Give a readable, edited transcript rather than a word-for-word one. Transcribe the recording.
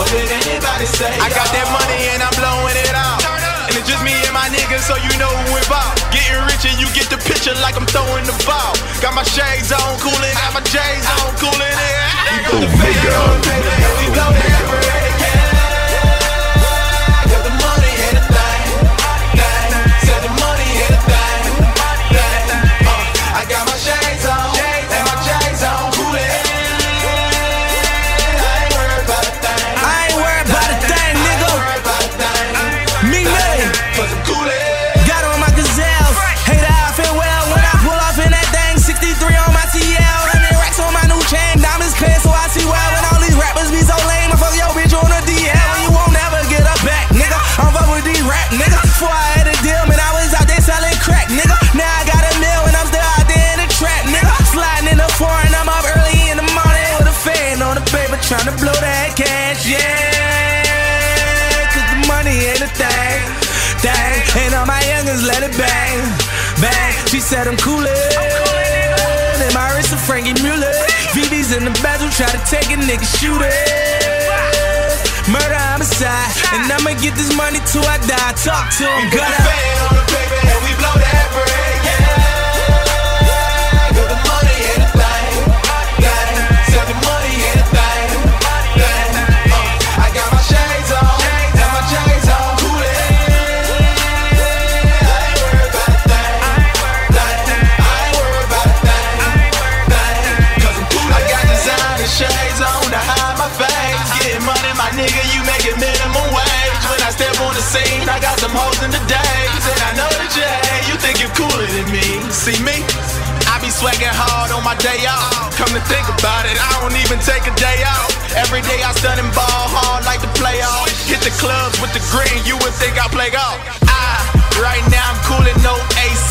what anybody say. I got that money and I'm blowing it out. And it's just me and my niggas, so you know who we're about. Getting rich and you get the picture like I'm throwing the ball. Got my shades on, coolin', got my J's on, coolin' it. We blow that bread, yeah. Got the money and the thing. Said the money and the thing. I got my shades on, and my J's on, coolin'. Tryna blow that cash, yeah. Cause the money ain't a thing. And all my youngins let it bang. She said I'm coolin'. And my wrist a Frankie Mueller. VV's in the bathroom, try to take a nigga, shoot it. Murder, homicide. And I'ma get this money till I die. Talk to him, got a fan on the paper and we blow that bread, yeah. Got the money and the thing. Said the money and the thing. I got my shades on, and my J's on, coolin'. I ain't worried about a thing. I ain't worried about a thing. Cause I'm coolin'. I got designer shades on to hide my face. Getting money, my nigga, you make it minimum wage. When I step on the scene, I got some hoes in the days. And I know that you hate, you think you're cooler than me. See me? I be swaggin' hard on my day off. Come to think about it, I don't even take a day off. Every day I stun and ball hard like the playoffs. Hit the clubs with the green, you would think I play golf. Right now I'm coolin', no AC